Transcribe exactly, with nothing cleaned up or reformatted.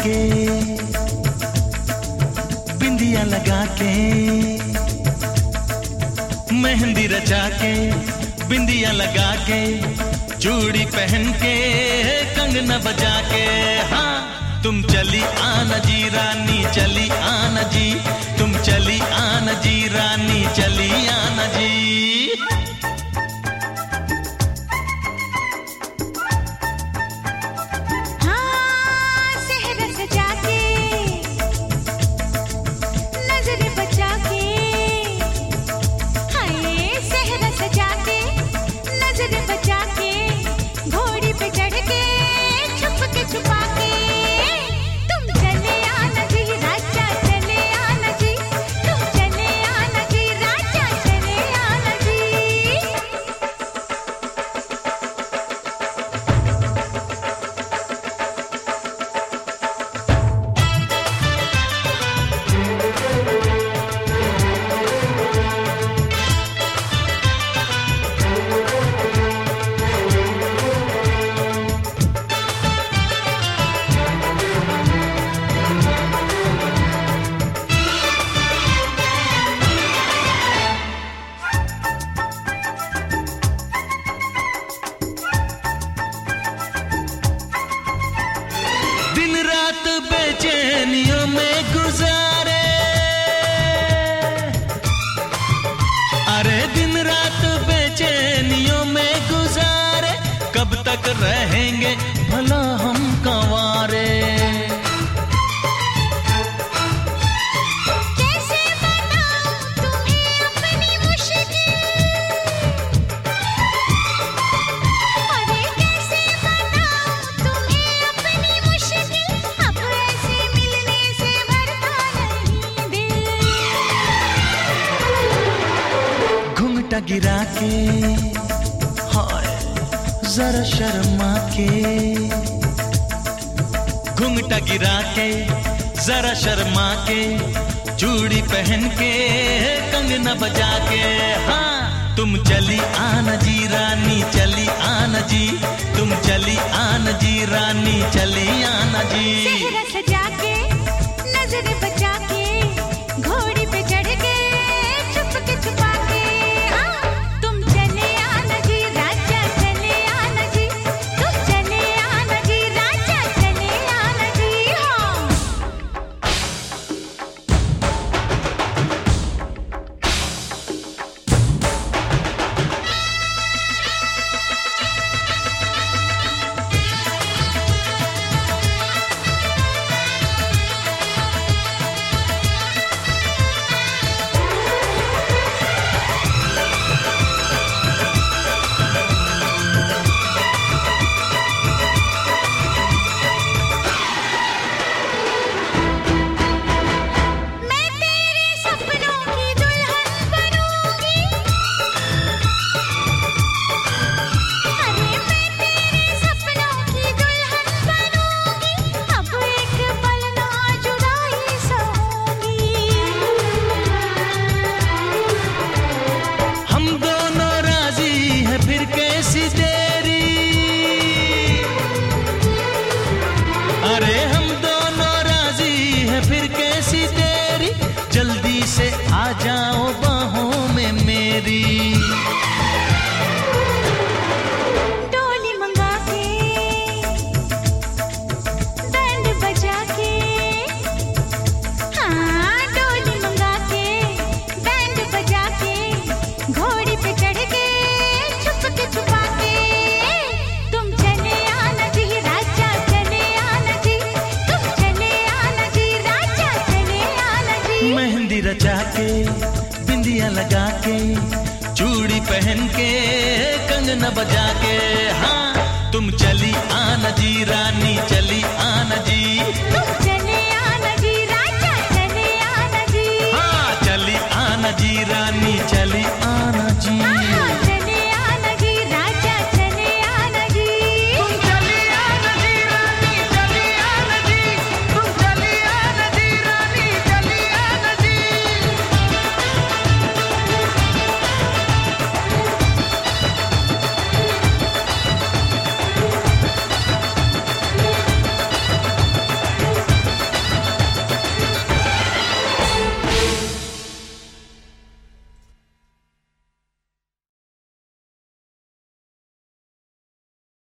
के, बिंदिया लगा के, मेहंदी रचा के, बिंदिया लगा के, चूड़ी पहन के, कंगना बजा के, हाँ तुम चली आना जी रानी, चली आना जी, तुम चली आना जी रानी, चली आना जी। बेचैनियों में गुजारे, अरे दिन रात बेचैनियों में गुजारे, कब तक रहेंगे भला हम कंवारे। कैसे बताऊं तुम्हें अपनी मुश्किल, अरे कैसे बताऊं तुम्हें अपनी मुश्किल, अब ऐसे मिलने से भरता नहीं दिल। घुंघटा गिरा के, हाय जरा शर्मा के, घुंघटा गिरा के, जरा शर्मा के, चूड़ी पहन के, कंगना बजा के, हाँ तुम चली आना जी रानी, चली आना जी, तुम चली आना जी रानी, चली आना जी। सेहरा सजा के, नजर बचा के, घोड़ी पे चढ़ के, छुप के छुपा के, हाँ तुम चले आना जी राजा, चले आना जी, तुम चले आना जी राजा, चले आना जी, हाँ। मैं तेरे सपनों की दुल्हन बनूंगी, अरे मैं तेरे सपनों की दुल्हन बनूंगी, अब एक पल ना जुदाई सहूंगी। हम दोनों राजी हैं फिर कैसी देरी, अरे हम दोनों राजी हैं फिर कैसी देरी, जल्दी से आ जाओ बाहों में मेरी। डोली मंगा के, बैंड बजा के, हाँ डोली मंगा के, बैंड बजा के, घोड़ी पे चढ़ के, छुप के छुपा के, तुम चले आना जी राजा, चले आना जी, तुम चले आना जी राजा, चले आना जी। मेहंदी रचा के, बिंदिया लगा के, चूड़ी पहन के, कंगना बजा के, हाँ तुम चली आना जी रानी, चली आना